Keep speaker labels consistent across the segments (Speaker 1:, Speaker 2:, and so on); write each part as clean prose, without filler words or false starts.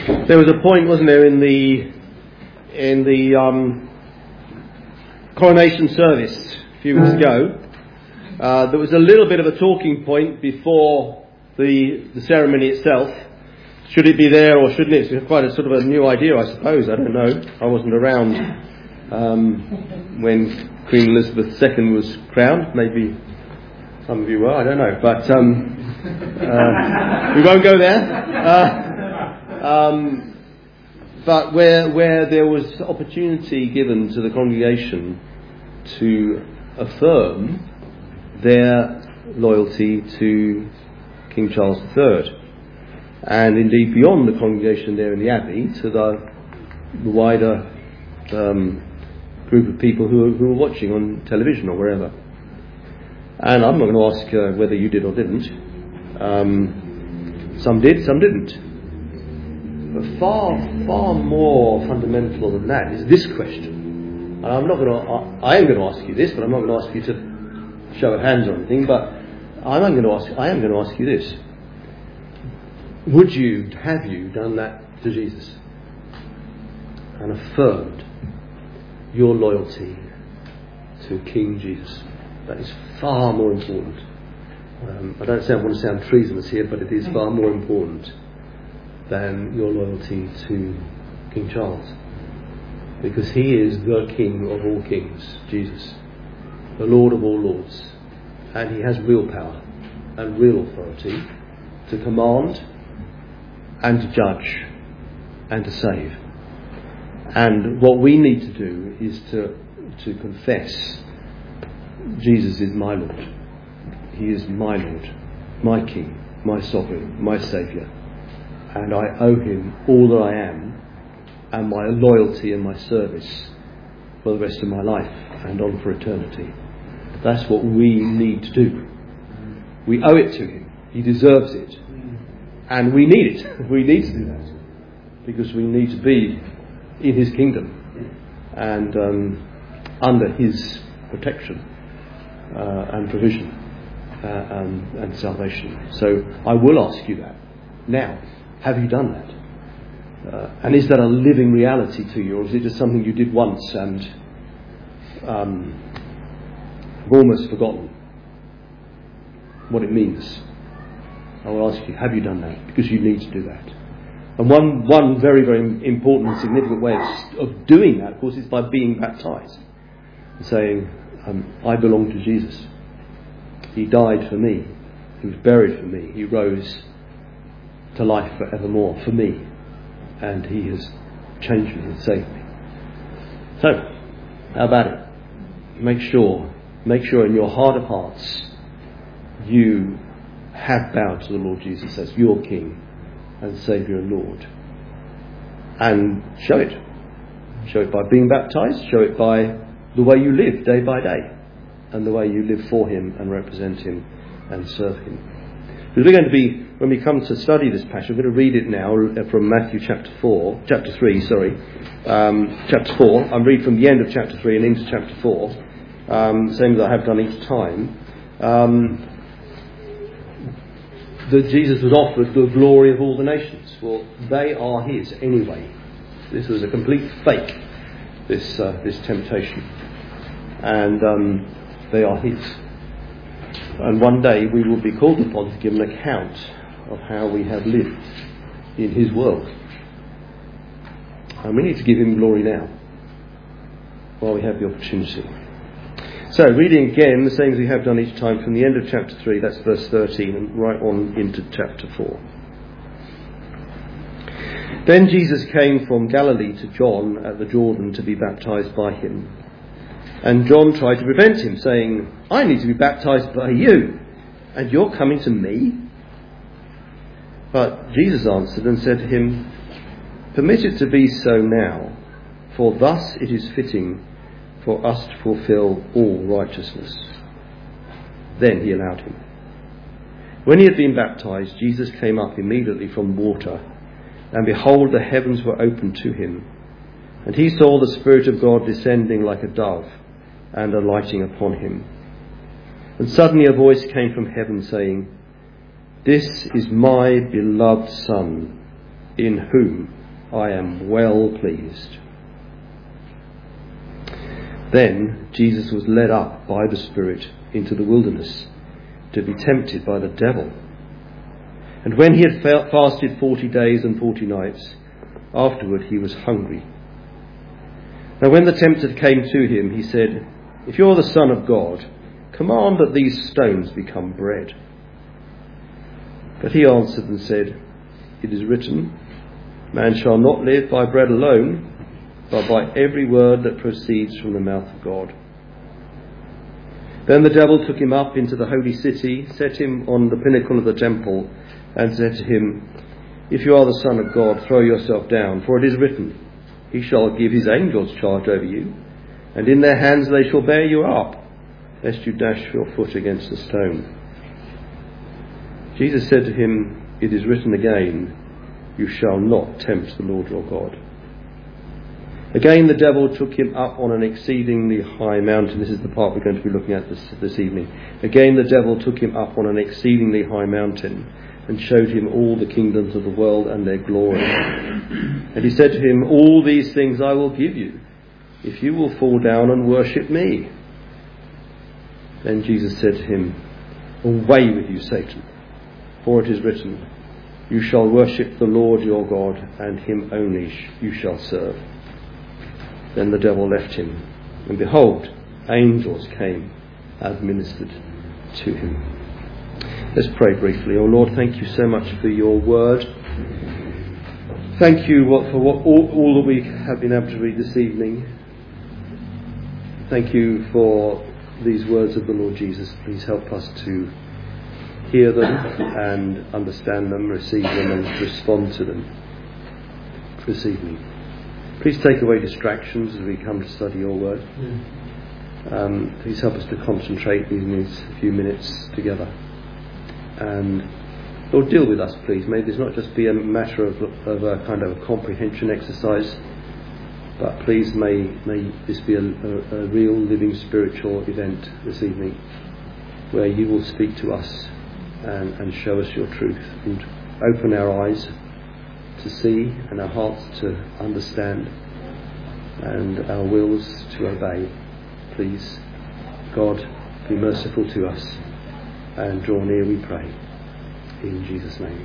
Speaker 1: There was a point, wasn't there, in the coronation service a few weeks ago. There was a little bit of a talking point before the ceremony itself. Should it be there or shouldn't it? It's quite a sort of a new idea, I suppose. I don't know. I wasn't around when Queen Elizabeth II was crowned. Maybe some of you were. I don't know. But we won't go there. But where there was opportunity given to the congregation to affirm their loyalty to King Charles III, and indeed beyond the congregation there in the Abbey to the wider group of people who were watching on television or wherever. And I'm not going to ask whether you did or didn't. Some did, some didn't. But far more fundamental than that is this question. And I am going to ask you this, but I'm not going to ask you to show of hands or anything. But I am going to ask you this: have you done that to Jesus and affirmed your loyalty to King Jesus? That is far more important. I don't want to sound treasonous here, but it is far more important than your loyalty to King Charles, because he is the King of all kings, Jesus, the Lord of all lords, and he has real power and real authority to command and to judge and to save. And what we need to do is to confess Jesus is my Lord. He is my Lord, my King, my Sovereign, my Saviour. And I owe him all that I am and my loyalty and my service for the rest of my life and on for eternity. That's what we need to do. We owe it to him. He deserves it. And we need it. We need to do that. Because we need to be in his kingdom and under his protection and provision and salvation. So I will ask you that now. Have you done that? And is that a living reality to you, or is it just something you did once and have almost forgotten what it means? I will ask you, have you done that? Because you need to do that. And one very, very important and significant way of doing that, of course, is by being baptised. And saying, I belong to Jesus. He died for me. He was buried for me. He rose to life forevermore for me, and he has changed me and saved me. So, how about it? Make sure in your heart of hearts you have bowed to the Lord Jesus as your King and Saviour and Lord, and show it by being baptised, show it by the way you live day by day, and the way you live for him and represent him and serve him. Because we're going to be, when we come to study this passage, we're going to read it now from Matthew chapter 3. Chapter 4. I'll read from the end of chapter 3 and into chapter 4, same as I have done each time. That Jesus was offered the glory of all the nations. Well, they are his anyway. This was a complete fake, this temptation. And they are his. And one day we will be called upon to give an account of how we have lived in his world. And we need to give him glory now, while we have the opportunity. So, reading again the same as we have done each time from the end of chapter 3, that's verse 13, and right on into chapter 4. Then Jesus came from Galilee to John at the Jordan to be baptized by him. And John tried to prevent him, saying, I need to be baptized by you, and you're coming to me? But Jesus answered and said to him, Permit it to be so now, for thus it is fitting for us to fulfill all righteousness. Then he allowed him. When he had been baptized, Jesus came up immediately from water, and behold, the heavens were opened to him, and he saw the Spirit of God descending like a dove and alighting upon him. And suddenly a voice came from heaven saying, This is my beloved Son, in whom I am well pleased. Then Jesus was led up by the Spirit into the wilderness to be tempted by the devil. And when he had fasted 40 days and 40 nights, afterward he was hungry. Now when the tempter came to him, he said, "If you're the Son of God, command that these stones become bread." But he answered and said, "It is written, man shall not live by bread alone, but by every word that proceeds from the mouth of God." Then the devil took him up into the holy city, set him on the pinnacle of the temple, and said to him, "If you are the Son of God, throw yourself down, for it is written, he shall give his angels charge over you, and in their hands they shall bear you up, lest you dash your foot against a stone." Jesus said to him, "It is written again, you shall not tempt the Lord your God." Again the devil took him up on an exceedingly high mountain. This is the part we're going to be looking at this evening. Again the devil took him up on an exceedingly high mountain and showed him all the kingdoms of the world and their glory. And he said to him, "All these things I will give you, if you will fall down and worship me." Then Jesus said to him, "Away with you, Satan, for it is written, you shall worship the Lord your God, and him only you shall serve." Then the devil left him, and behold, angels came and ministered to him. Let's pray briefly. Oh Lord, thank you so much for your word. Thank you for all that we have been able to read this evening. Thank you for these words of the Lord Jesus. Please help us to hear them and understand them, receive them and respond to them this evening. Please take away distractions as we come to study your word. Please help us to concentrate in these few minutes together. And Lord, deal with us, please. May this not just be a matter of a kind of a comprehension exercise, but please may this be a real living spiritual event this evening where you will speak to us and show us your truth and open our eyes to see and our hearts to understand and our wills to obey. Please, God, be merciful to us and draw near, we pray. In Jesus' name.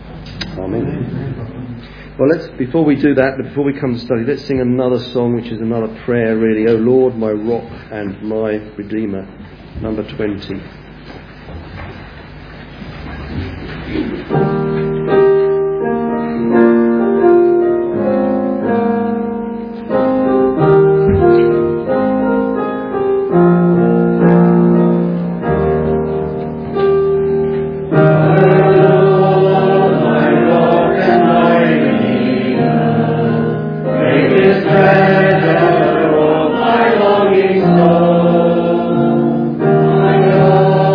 Speaker 1: Amen. Well, before we do that, before we come to study, let's sing another song, which is another prayer really. "O Lord, my rock and my redeemer," number 20.
Speaker 2: Treasure of my longing soul, my God.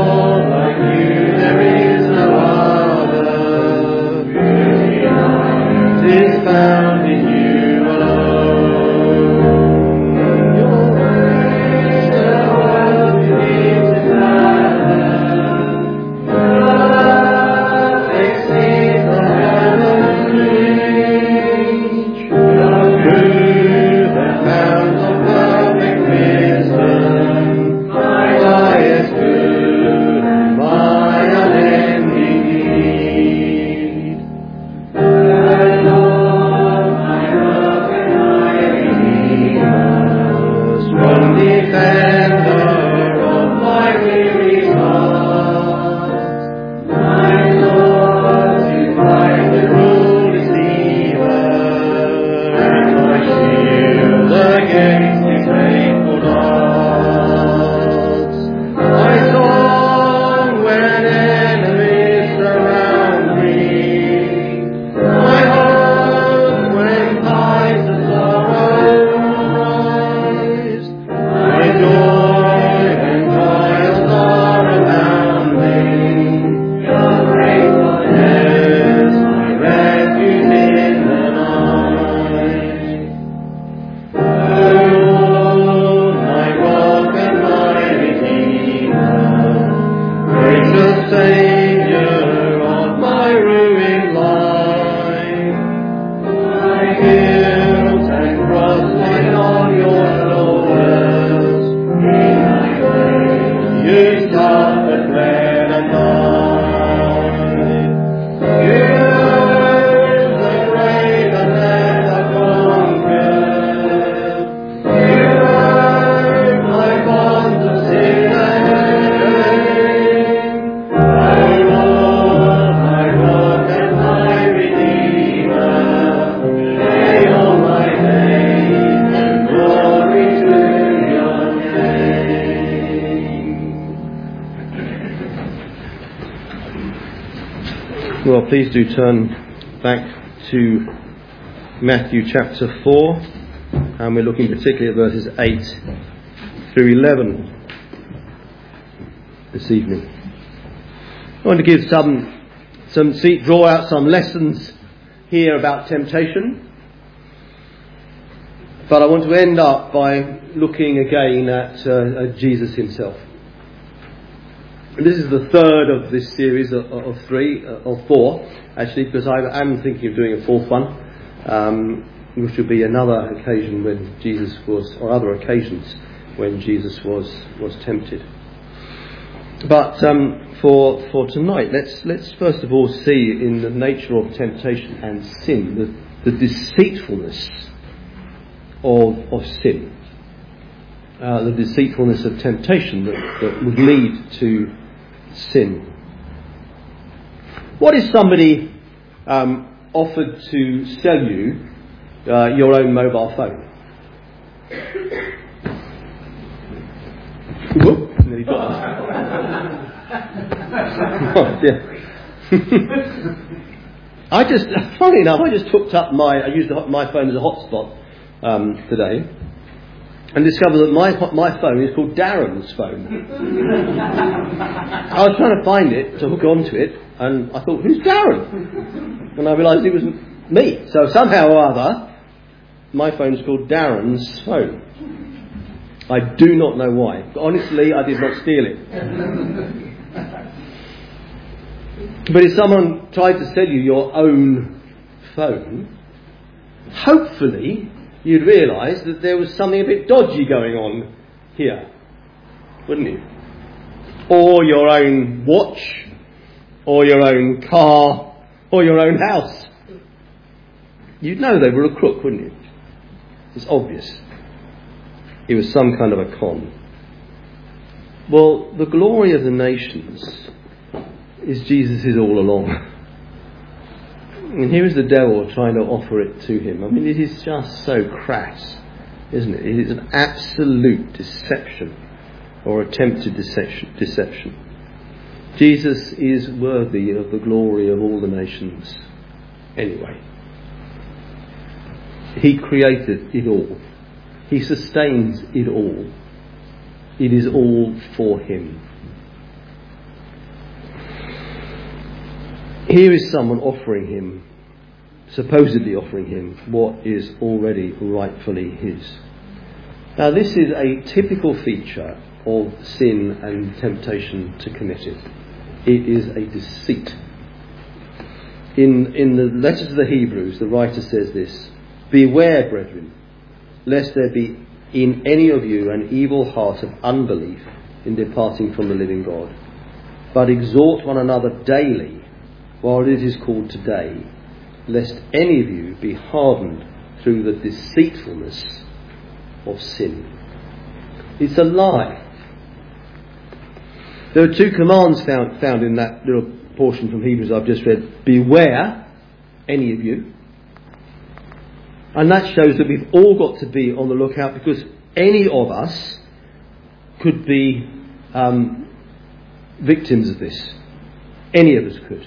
Speaker 1: Well, please do turn back to Matthew chapter 4, and we're looking particularly at verses 8 through 11 this evening. I want to give draw out some lessons here about temptation, but I want to end up by looking again at Jesus himself. This is the third of this series of four, actually, because I am thinking of doing a fourth one, which will be another occasion when Jesus was, or other occasions when Jesus was tempted. But for tonight, let's first of all see in the nature of temptation and sin the deceitfulness of sin, the deceitfulness of temptation that would lead to sin. What if somebody offered to sell you your own mobile phone? Whoop, nearly got oh, dear. Funny enough, I just hooked up I used my phone as a hotspot today, and discovered that my phone is called Darren's phone. I was trying to find it to hook onto it, and I thought, who's Darren? And I realised it was me. So somehow or other, my phone is called Darren's phone. I do not know why. But honestly, I did not steal it. But if someone tried to sell you your own phone, hopefully you'd realise that there was something a bit dodgy going on here, wouldn't you? Or your own watch, or your own car, or your own house. You'd know they were a crook, wouldn't you? It's obvious. It was some kind of a con. Well, the glory of the nations is Jesus' all along. And here is the devil trying to offer it to him. I mean, it is just so crass, isn't it? It is an absolute deception, or attempted deception. Jesus is worthy of the glory of all the nations anyway. He created it all. He sustains it all. It is all for him. Here is someone supposedly offering him what is already rightfully his. Now, this is a typical feature of sin and temptation to commit it. It is a deceit. In the letter to the Hebrews, the writer says this: "Beware, brethren, lest there be in any of you an evil heart of unbelief in departing from the living God. But exhort one another daily, while it is called today, lest any of you be hardened through the deceitfulness of sin." It's a lie. There are two commands found in that little portion from Hebrews I've just read. Beware, any of you. And that shows that we've all got to be on the lookout, because any of us could be victims of this. Any of us could.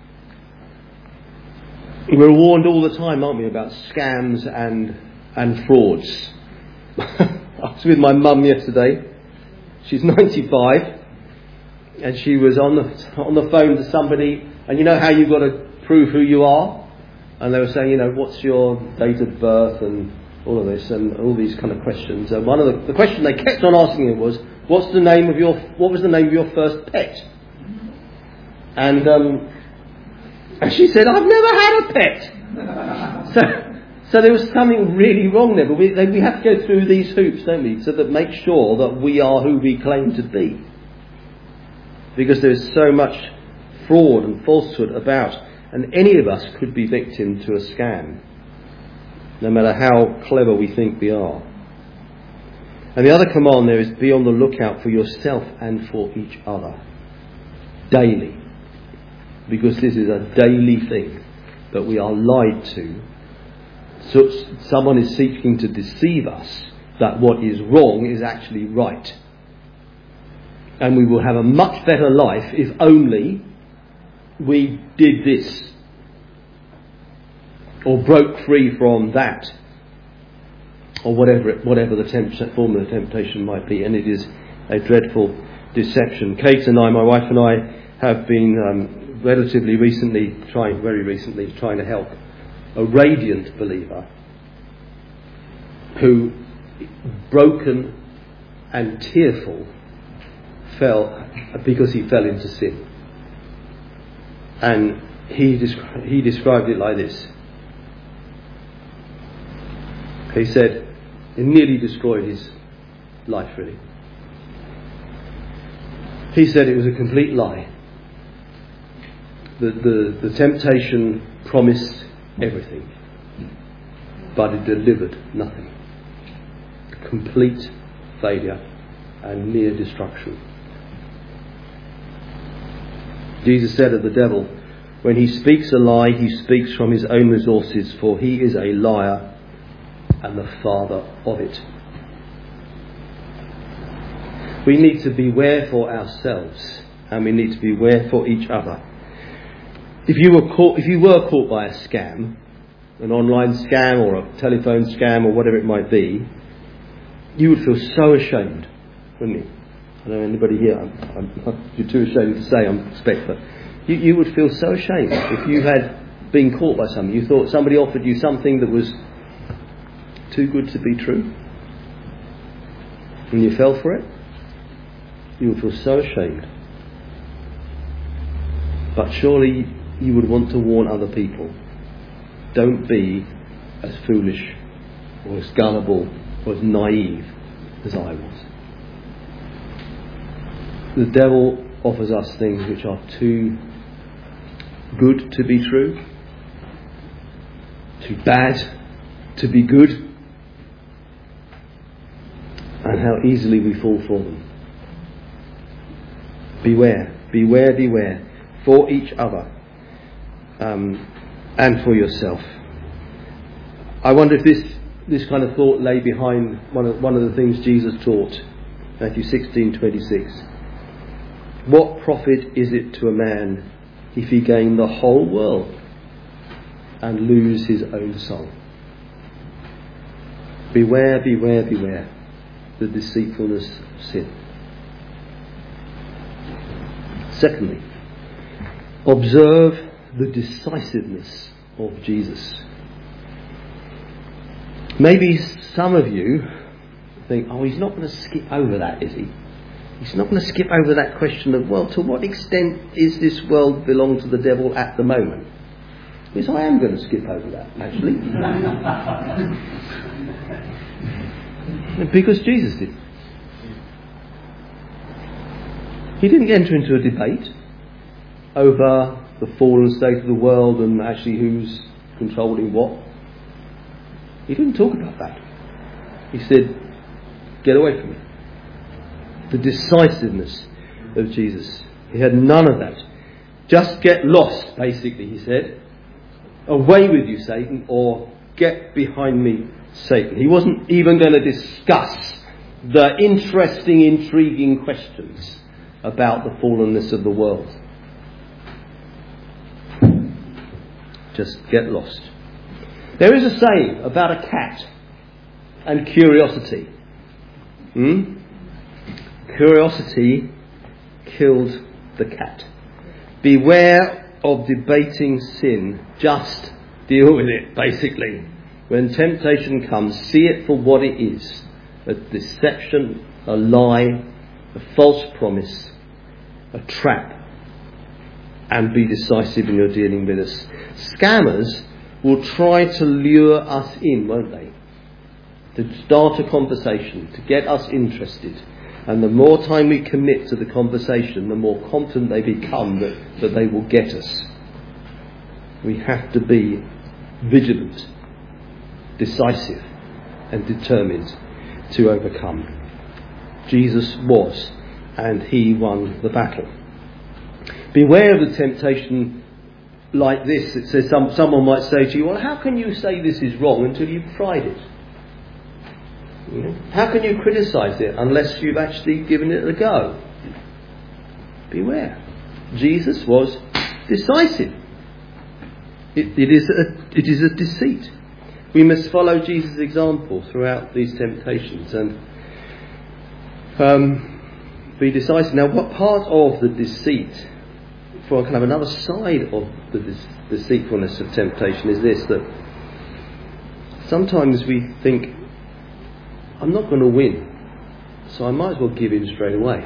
Speaker 1: We're warned all the time, aren't we, about scams and frauds. I was with my mum yesterday. She's 95, and she was on the phone to somebody, and you know how you've got to prove who you are? And they were saying, what's your date of birth and all of this and all these kind of questions. And one of the question they kept on asking him was, what was the name of your first pet? And she said, I've never had a pet. So there was something really wrong there. But we have to go through these hoops, don't we, so that make sure that we are who we claim to be. Because there is so much fraud and falsehood about. And any of us could be victim to a scam, no matter how clever we think we are. And the other command there is be on the lookout for yourself and for each other. Daily. Because this is a daily thing that we are lied to. So someone is seeking to deceive us that what is wrong is actually right. And we will have a much better life if only we did this or broke free from that, or whatever the form of the temptation might be, and it is a dreadful deception. Kate and I, my wife and I, have been very recently trying to help a radiant believer who, broken and tearful, fell because he fell into sin. And he described it like this. He said it nearly destroyed his life, really. He said it was a complete lie. The temptation promised everything, but it delivered nothing. Complete failure and near destruction. Jesus said of the devil, when he speaks a lie, he speaks from his own resources, for he is a liar and the father of it. We need to beware for ourselves, and we need to beware for each other. If you were caught by a scam, an online scam or a telephone scam or whatever it might be, you would feel so ashamed, wouldn't you? I don't know anybody here, you're too ashamed to say, I expect, but you would feel so ashamed if you had been caught by something. You thought somebody offered you something that was too good to be true, and you fell for it. You would feel so ashamed. But surely you would want to warn other people. Don't be as foolish or as gullible or as naive as I was. The devil offers us things which are too good to be true, too bad to be good, and how easily we fall for them. Beware, beware, beware, for each other and for yourself. I wonder if this kind of thought lay behind one of the things Jesus taught, Matthew 16:26. What profit is it to a man if he gain the whole world and lose his own soul? Beware, beware, beware the deceitfulness of sin. Secondly, observe the decisiveness of Jesus. Maybe some of you think, oh, he's not going to skip over that, is he? He's not going to skip over that question of, well, to what extent is this world belong to the devil at the moment? Yes, I am going to skip over that, actually. Because Jesus did. He didn't enter into a debate over the fallen state of the world and actually who's controlling what. He didn't talk about that. He said, get away from me. The decisiveness of Jesus. He had none of that. Just get lost, basically, he said. Away with you, Satan, or get behind me, Satan. He wasn't even going to discuss the interesting, intriguing questions about the fallenness of the world. Just get lost. There is a saying about a cat and curiosity. Curiosity killed the cat. Beware of debating sin. Just deal with it, basically. When temptation comes, see it for what it is. A deception, a lie, a false promise, a trap. And be decisive in your dealing with us. Scammers will try to lure us in, won't they? To start a conversation, to get us interested. And the more time we commit to the conversation, the more confident they become that they will get us. We have to be vigilant, decisive, and determined to overcome. Jesus was, and he won the battle. Beware of the temptation like this. It says someone might say to you, well, how can you say this is wrong until you've tried it? You know? How can you criticise it unless you've actually given it a go? Beware. Jesus was decisive. It is a deceit. We must follow Jesus' example throughout these temptations and be decisive. Now, what part of the deceit, for kind of another side of the deceitfulness of temptation, is this, that sometimes we think, I'm not going to win, so I might as well give in straight away.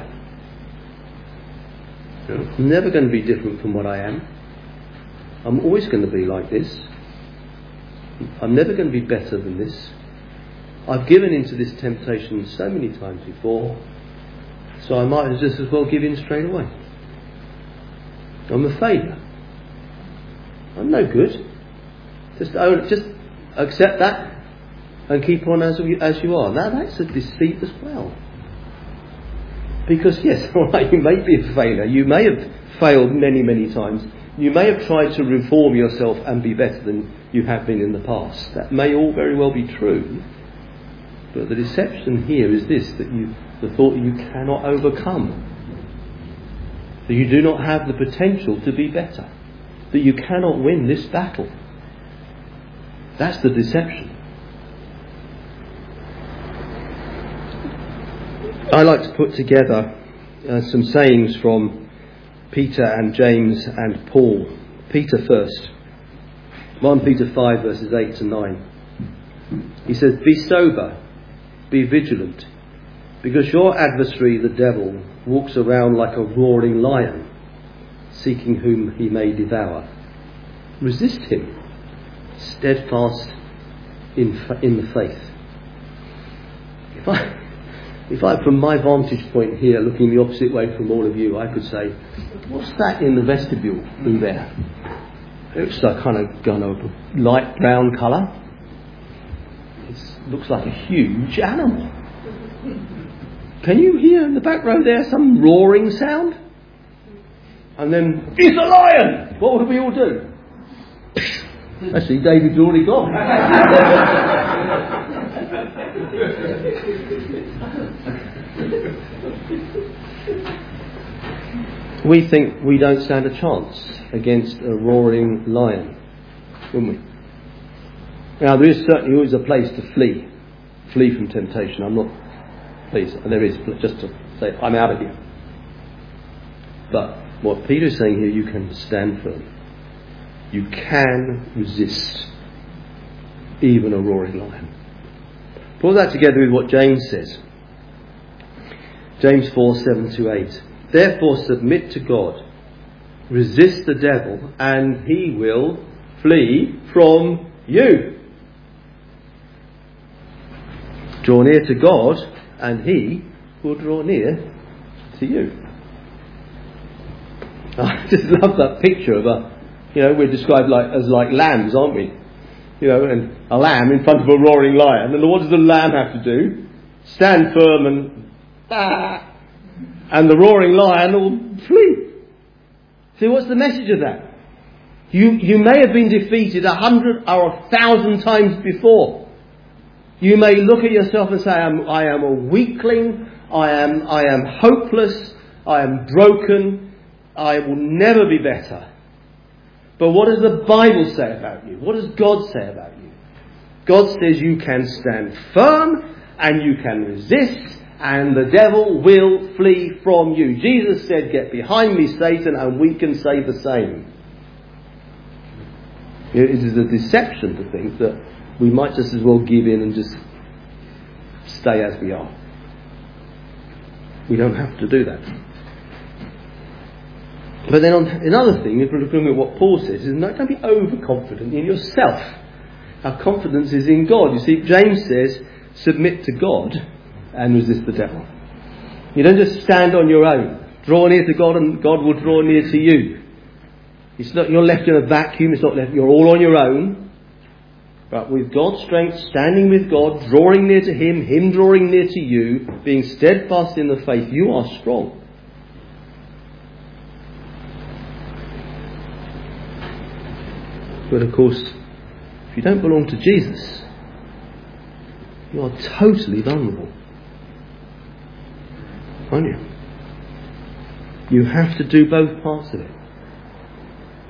Speaker 1: I'm never going to be different from what I am. I'm always going to be like this. I'm never going to be better than this. I've given into this temptation so many times before, so I might just as well give in straight away. I'm a failure. I'm no good. Just accept that and keep on as you are. Now that's a deceit as well. Because yes, all right, you may be a failure. You may have failed many, many times. You may have tried to reform yourself and be better than you have been in the past. That may all very well be true. But the deception here is this, that the thought you cannot overcome. That you do not have the potential to be better. That you cannot win this battle. That's the deception. I like to put together some sayings from Peter and James and Paul. Peter first. 1 Peter 5 verses 8 to 9. He says, "Be sober, be vigilant, because your adversary the devil walks around like a roaring lion, seeking whom he may devour. Resist him, steadfast in the faith." If I, from my vantage point here, looking the opposite way from all of you, I could say, what's that in the vestibule through there? It's a kind of light brown colour. It looks like a huge animal. Can you hear in the back row there some roaring sound? And then, it's a lion! What would we all do? Actually, David's already gone. We think we don't stand a chance against a roaring lion, wouldn't we? Now, there is certainly always a place to flee from temptation. I'm not, please, there is, just to say, I'm out of here. But what Peter is saying here, you can stand firm. You can resist even a roaring lion. Put that together with what James says. James 4, 7 to 8. "Therefore submit to God, resist the devil, and he will flee from you. Draw near to God, and he will draw near to you." I just love that picture of we're described as lambs, aren't we? And a lamb in front of a roaring lion. And what does the lamb have to do? Stand firm and the roaring lion will flee. See, what's the message of that? You may have been defeated 100 or 1,000 times before. You may look at yourself and say, I am a weakling, I am hopeless, I am broken, I will never be better. But what does the Bible say about you? What does God say about you? God says you can stand firm and you can resist, and the devil will flee from you. Jesus said, "Get behind me, Satan," and we can say the same. It is a deception to think that we might just as well give in and just stay as we are. We don't have to do that. But then another thing, if we're looking at what Paul says, is don't be overconfident in yourself. Our confidence is in God. You see, James says, submit to God and resist the devil. You don't just stand on your own. Draw near to God and God will draw near to you. It's not you're left in a vacuum. It's not left. You're all on your own. But with God's strength, standing with God, drawing near to Him, Him drawing near to you, being steadfast in the faith, you are strong. But of course, if you don't belong to Jesus, you are totally vulnerable. Aren't you? You have to do both parts of it.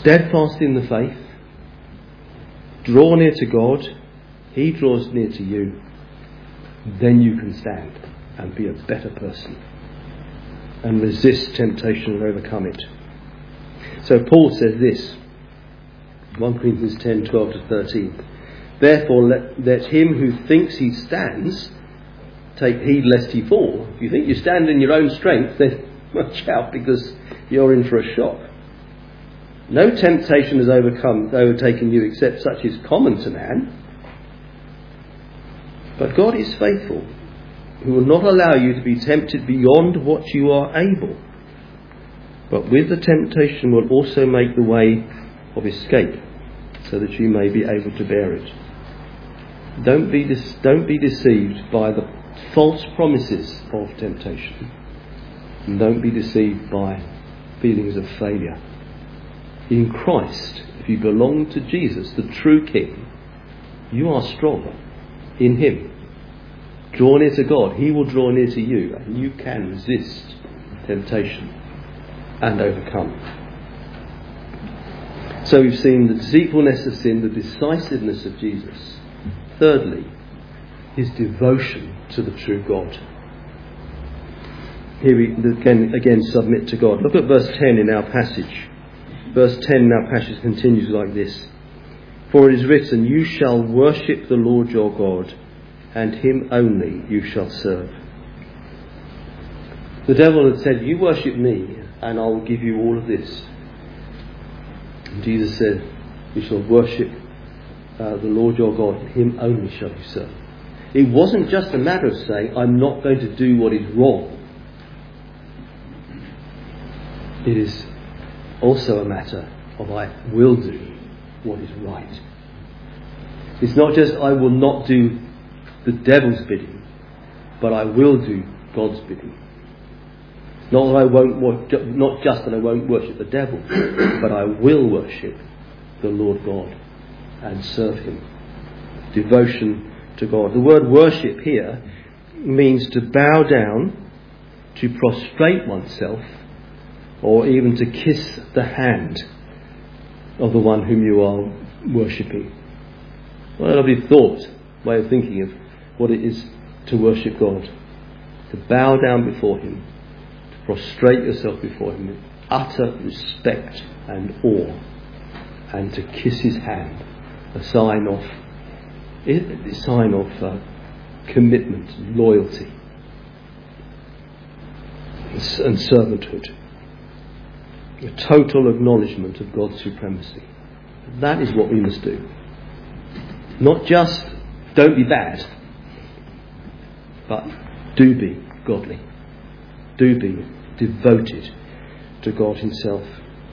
Speaker 1: steadfast in the faith, draw near to God, He draws near to you, then you can stand and be a better person and resist temptation and overcome it. So Paul says this, 1 Corinthians 10, 12 to 13. Therefore let him who thinks he stands take heed lest he fall. If you think you stand in your own strength, then watch out, because you're in for a shock. No temptation has overtaken you except such is common to man. But God is faithful, who will not allow you to be tempted beyond what you are able, but with the temptation will also make the way of escape, so that you may be able to bear it. Don't be deceived by the false promises of temptation. And don't be deceived by feelings of failure. In Christ, if you belong to Jesus, the true King, you are stronger in Him. Draw near to God, He will draw near to you, and you can resist temptation and overcome. So we've seen the deceitfulness of sin, the decisiveness of Jesus. Thirdly, His devotion to the true God. Here we again submit to God. Look at verse 10 in our passage. Verse 10 in our passage continues like this. For it is written, you shall worship the Lord your God, and Him only you shall serve. The devil had said, you worship me, and I'll give you all of this. And Jesus said, you shall worship the Lord your God, and Him only shall you serve. It wasn't just a matter of saying, I'm not going to do what is wrong. It is also a matter of I will do what is right. It's not just I will not do the devil's bidding, but I will do God's bidding. Not just that I won't worship the devil, but I will worship the Lord God and serve Him. Devotion to God. The word worship here means to bow down, to prostrate oneself, or even to kiss the hand of the one whom you are worshipping. What a lovely thought, way of thinking of what it is to worship God. To bow down before Him, to prostrate yourself before Him with utter respect and awe, and to kiss His hand, a sign of commitment, loyalty, and servanthood. A total acknowledgement of God's supremacy. That is what we must do. Not just don't be bad, but do be godly. Do be devoted to God Himself.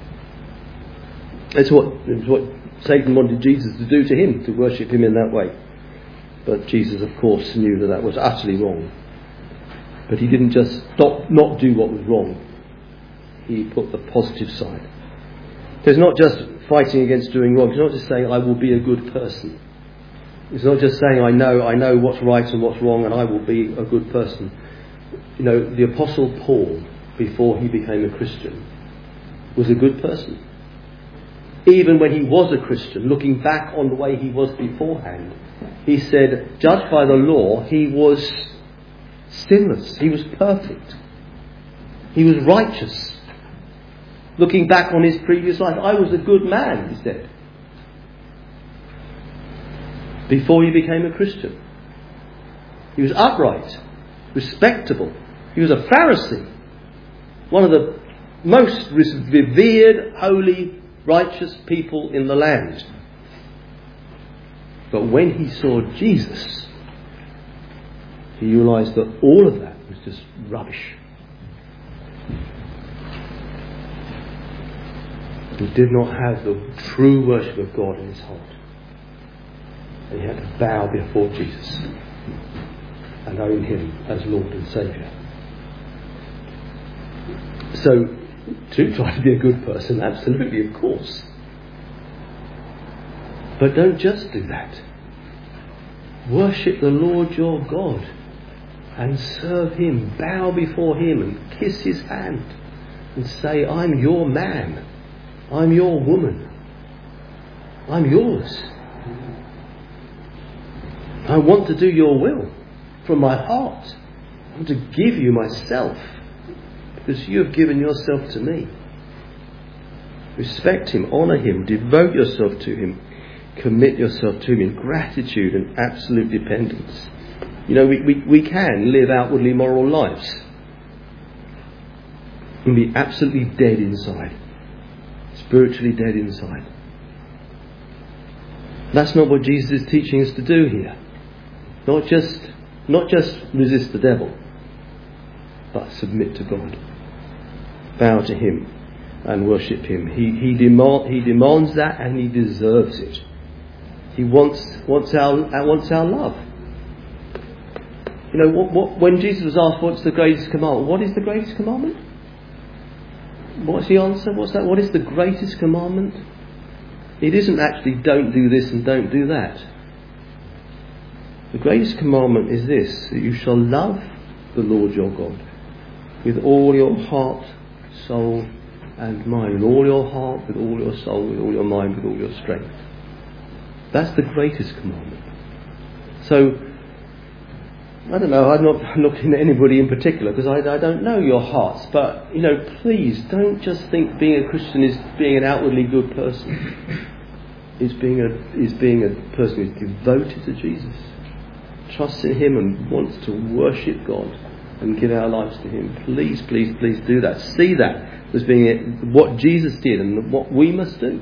Speaker 1: It's what Satan wanted Jesus to do to Him, to worship Him in that way. But Jesus, of course, knew that was utterly wrong. But He didn't just not do what was wrong. He put the positive side. So it's not just fighting against doing wrong. It's not just saying I will be a good person. It's not just saying I know what's right and what's wrong and I will be a good person. You know, the Apostle Paul, before he became a Christian, was a good person. Even when he was a Christian, looking back on the way he was beforehand, he said, judged by the law, he was sinless. He was perfect. He was righteous. Looking back on his previous life, I was a good man, he said, before he became a Christian. He was upright, respectable. He was a Pharisee, one of the most revered, holy, righteous people in the land. But when he saw Jesus, he realised that all of that was just rubbish. He did not have the true worship of God in his heart. And he had to bow before Jesus and own Him as Lord and Saviour. So, to try to be a good person, absolutely, of course. But don't just do that. Worship the Lord your God and serve Him. Bow before Him and kiss His hand and say, I'm your man. I'm your woman. I'm yours. I want to do your will from my heart. I want to give you myself because you have given yourself to me. Respect him, honour him, devote yourself to him, commit yourself to him in gratitude and absolute dependence. You know, we can live outwardly moral lives and be absolutely dead inside, spiritually dead inside. That's not what Jesus is teaching us to do here. Not just resist the devil, but submit to God. Bow to him and worship him. He demands that, and he deserves it. He wants our love. You know, when Jesus was asked what's the greatest commandment, what is the greatest commandment? What's the answer? What's that? What is the greatest commandment? It isn't actually don't do this and don't do that. The greatest commandment is this, that you shall love the Lord your God with all your heart, soul and mind. With all your heart, with all your soul, with all your mind, with all your strength. That's the greatest commandment. So, I don't know, I'm not looking at anybody in particular because I don't know your hearts, but, you know, please don't just think being a Christian is being an outwardly good person. It's being a person who's devoted to Jesus, trusts in him and wants to worship God and give our lives to him. Please, please, please do that. See that as being what Jesus did and what we must do.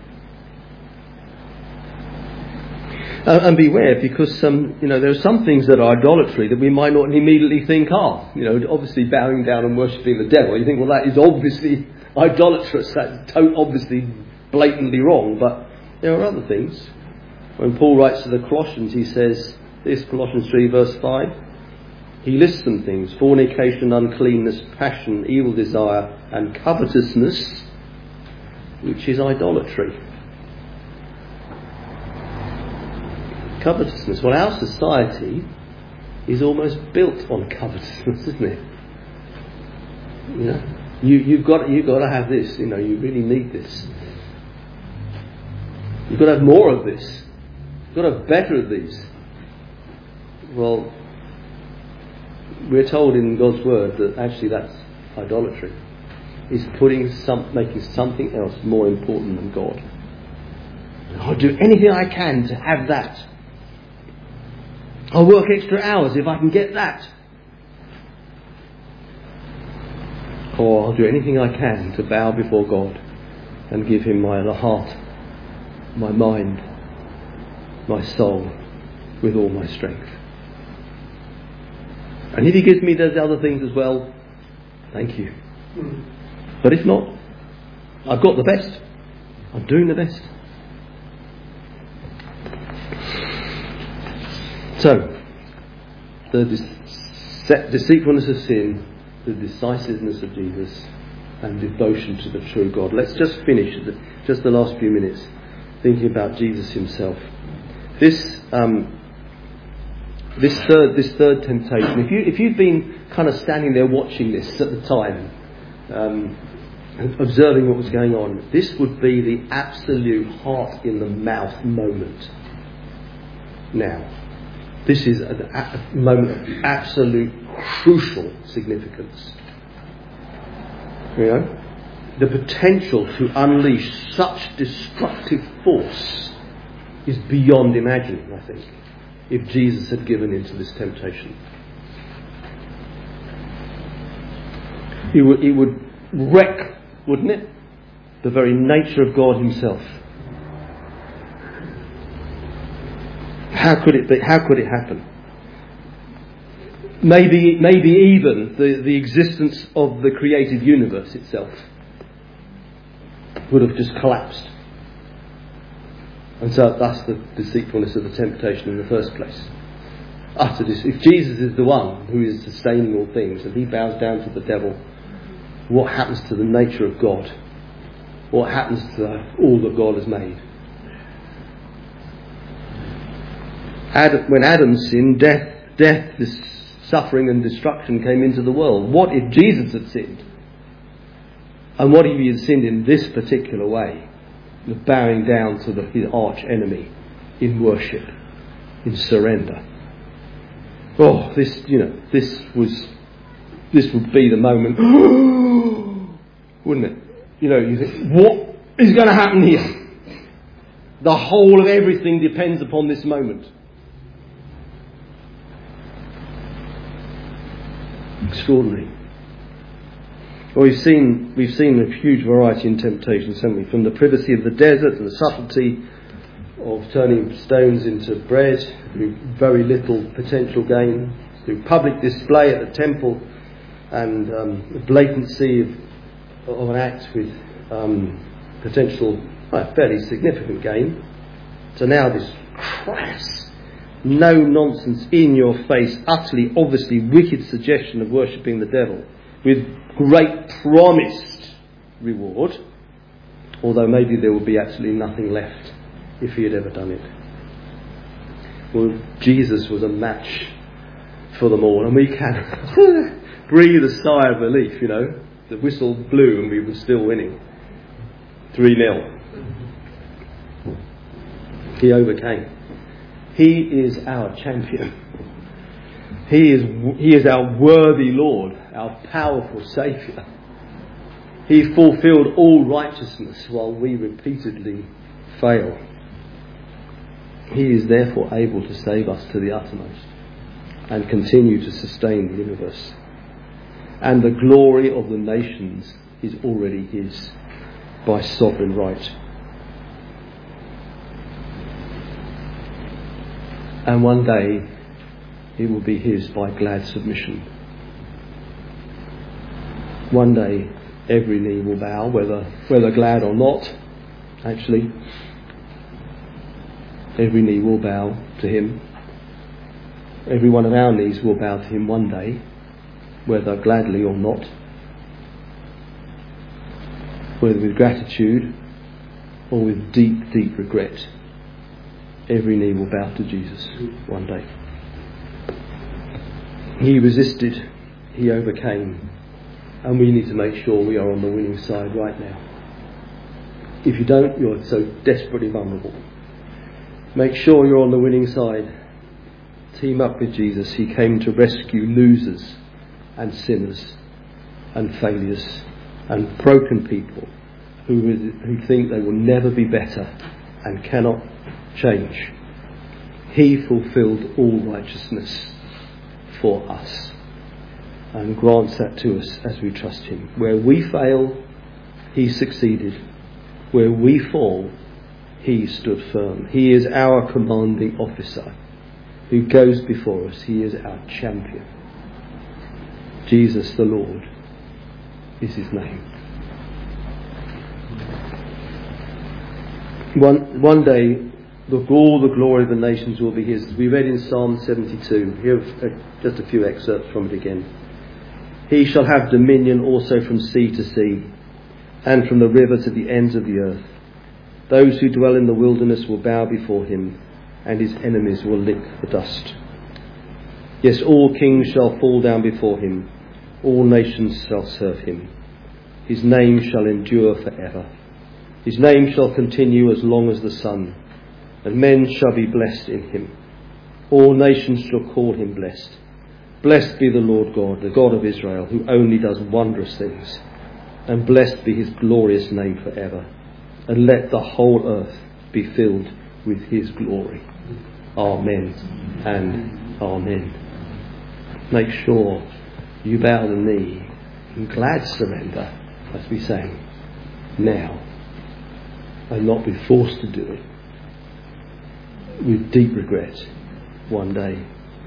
Speaker 1: And beware, because there are some things that are idolatry that we might not immediately think are. You know, obviously bowing down and worshipping the devil. You think, well, that is obviously idolatrous. That's obviously blatantly wrong. But there are other things. When Paul writes to the Colossians, he says this, Colossians 3 verse 5. He lists some things: fornication, uncleanness, passion, evil desire, and covetousness, which is idolatry. Covetousness. Well, our society is almost built on covetousness, isn't it? You know, you've got to have this. You know, you really need this. You've got to have more of this. You've got to have better of these. Well, we're told in God's word that actually that's idolatry. It's making something else more important than God. I'll do anything I can to have that. I'll work extra hours if I can get that. Or I'll do anything I can to bow before God and give him my heart, my mind, my soul, with all my strength. And if he gives me those other things as well, thank you. But if not, I've got the best. I'm doing the best. So, the deceitfulness of sin, the decisiveness of Jesus, and devotion to the true God. Let's just finish just the last few minutes thinking about Jesus himself. This third temptation. If you've been kind of standing there watching this at the time, observing what was going on, this would be the absolute heart in the mouth moment. Now, this is a moment of absolute crucial significance. You know, the potential to unleash such destructive force is beyond imagining, I think, if Jesus had given in to this temptation. It would wreck, wouldn't it, the very nature of God himself. How could it be? How could it happen? Maybe even the existence of the created universe itself would have just collapsed. And so that's the deceitfulness of the temptation in the first place. If Jesus is the one who is sustaining all things and he bows down to the devil, what happens to the nature of God? What happens to all that God has made? When Adam sinned, death, suffering and destruction came into the world. What if Jesus had sinned? And what if he had sinned in this particular way, bowing down to his arch enemy in worship, in surrender? Oh, this would be the moment, wouldn't it? You think, what is going to happen here? The whole of everything depends upon this moment. Extraordinary. Well, we've seen a huge variety in temptations, haven't we? From the privacy of the desert and the subtlety of turning stones into bread through very little potential gain, through public display at the temple and the blatancy of an act with potential fairly significant gain, to now this crass, no nonsense, in your face, utterly obviously wicked suggestion of worshipping the devil with great promised reward, although maybe there would be actually nothing left if he had ever done it. Well, Jesus was a match for them all, and we can breathe a sigh of relief. The whistle blew and we were still winning 3-0. He overcame. He is our champion. He is our worthy Lord, our powerful Saviour. He fulfilled all righteousness while we repeatedly fail. He is therefore able to save us to the uttermost and continue to sustain the universe. And the glory of the nations is already his by sovereign right. And one day it will be his by glad submission. One day every knee will bow, whether glad or not, actually. Every knee will bow to him. Every one of our knees will bow to him one day, whether gladly or not. Whether with gratitude or with deep, deep regret. Every knee will bow to Jesus one day. He resisted, he overcame, and we need to make sure we are on the winning side right now. If you don't, you're so desperately vulnerable. Make sure you're on the winning side. Team up with Jesus. He came to rescue losers and sinners and failures and broken people who think they will never be better and cannot change. He fulfilled all righteousness for us and grants that to us as we trust him. Where we fail, he succeeded. Where we fall, he stood firm. He is our commanding officer who goes before us. He is our champion. Jesus the Lord is his name. One day, all the glory of the nations will be his. We read in Psalm 72. Here are just a few excerpts from it again. He shall have dominion also from sea to sea, and from the river to the ends of the earth. Those who dwell in the wilderness will bow before him, and his enemies will lick the dust. Yes, all kings shall fall down before him. All nations shall serve him. His name shall endure forever. His name shall continue as long as the sun, and men shall be blessed in him. All nations shall call him blessed. Blessed be the Lord God, the God of Israel, who only does wondrous things. And blessed be his glorious name forever. And let the whole earth be filled with his glory. Amen and amen. Make sure you bow the knee in glad surrender, as we sang, now, and not be forced to do it with deep regret one day.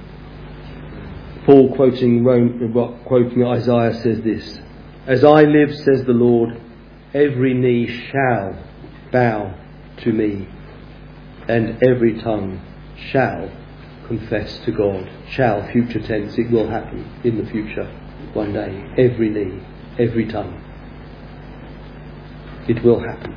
Speaker 1: Paul, quoting Isaiah, says this: As I live, says the Lord, every knee shall bow to me, and every tongue shall confess to God. Shall, future tense, it will happen in the future, one day. Every knee, every tongue. It will happen.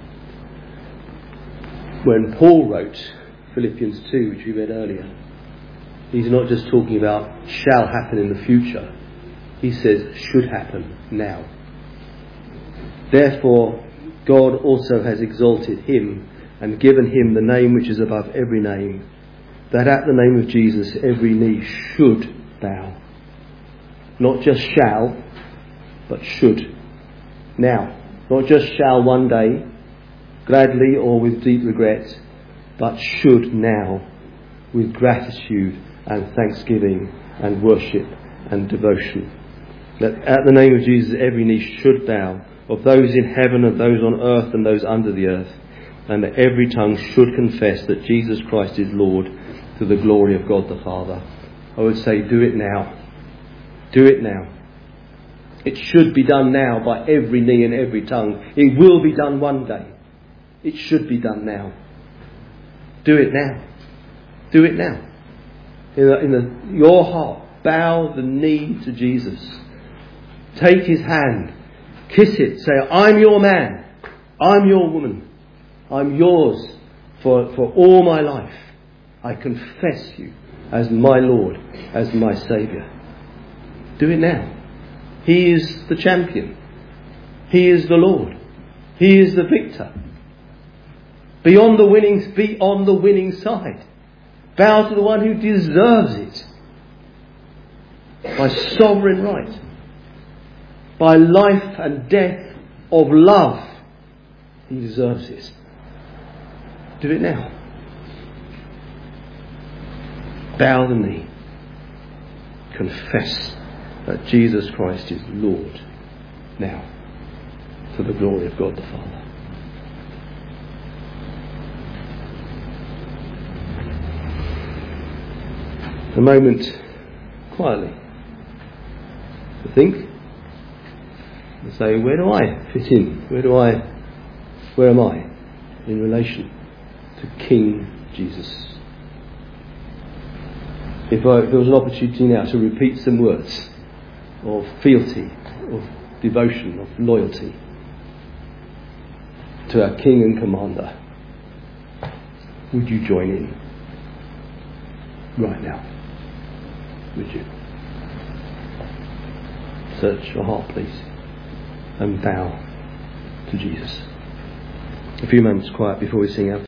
Speaker 1: When Paul wrote Philippians 2, which we read earlier, he's not just talking about shall happen in the future. He says should happen now. Therefore God also has exalted him and given him the name which is above every name, that at the name of Jesus every knee should bow. Not just shall, but should. Now, not just shall one day, gladly or with deep regret, but should now, with gratitude and thanksgiving and worship and devotion. That at the name of Jesus every knee should bow, of those in heaven, of those on earth and those under the earth, and that every tongue should confess that Jesus Christ is Lord, to the glory of God the Father. I would say, do it now. Do it now. It should be done now by every knee and every tongue. It will be done one day. It should be done now. Do it now. Do it now. Your heart, bow the knee to Jesus. Take his hand. Kiss it. Say, I'm your man. I'm your woman. I'm yours for all my life. I confess you as my Lord, as my Saviour. Do it now. He is the champion. He is the Lord. He is the victor. Be on the winning side. Bow to the one who deserves it. By sovereign right. By life and death of love. He deserves it. Do it now. Bow the knee. Confess that Jesus Christ is Lord now, for the glory of God the Father. A moment quietly to think and say, where do I fit in? Where am I in relation to King Jesus? If there was an opportunity now to repeat some words of fealty, of devotion, of loyalty to our King and Commander, would you join in right now? Would you? Search your heart, please, and bow to Jesus. A few moments quiet before we sing out.